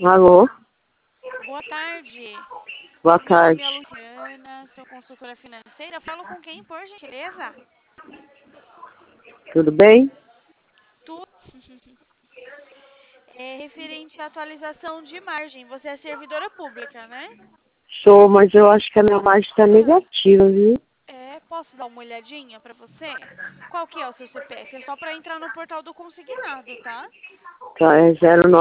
Alô? Boa tarde. Boa Meu nome tarde. é Luciana, sou consultora financeira. Falo com quem, por gentileza? Tudo bem? Tu. É referente à atualização de margem. Você é servidora pública, né? Sou, mas eu acho que a minha margem está Ah, negativa, viu? posso dar uma olhadinha para você? Qual que é o seu CPF? É só para entrar no portal do consignado, tá? Tá, é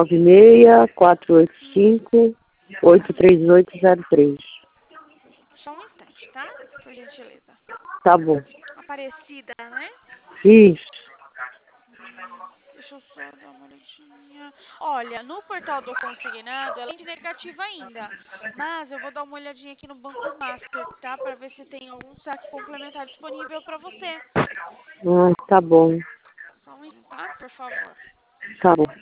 096-485-83803. Só um instante, tá? Por gentileza. Tá bom. Aparecida, né? Isso. Deixa eu só dar uma olhadinha. Olha, no portal do consignado, ela é de negativa ainda. Mas eu vou dar uma olhadinha aqui no Banco Master, tá? Para ver se tem algum saque complementar disponível para você. Ah, tá bom. Só um instante, tá? Por favor. Tá bom.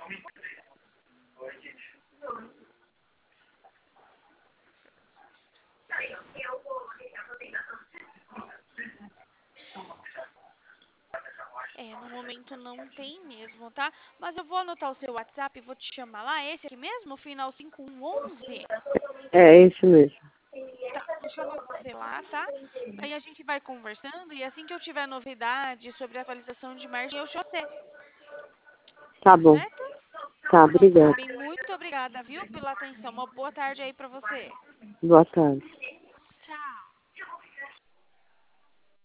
No momento não tem mesmo, tá? Mas eu vou anotar o seu WhatsApp e vou te chamar lá. Esse aqui mesmo, final 5111. É esse mesmo. Tá, deixa eu anotar você lá, tá? Aí a gente vai conversando e assim que eu tiver novidade sobre a atualização de margem, eu te você, Tá tá bom. certo? Tá, Então tá obrigada. bem, muito obrigada, viu, pela atenção. Uma boa tarde aí pra você. Boa tarde.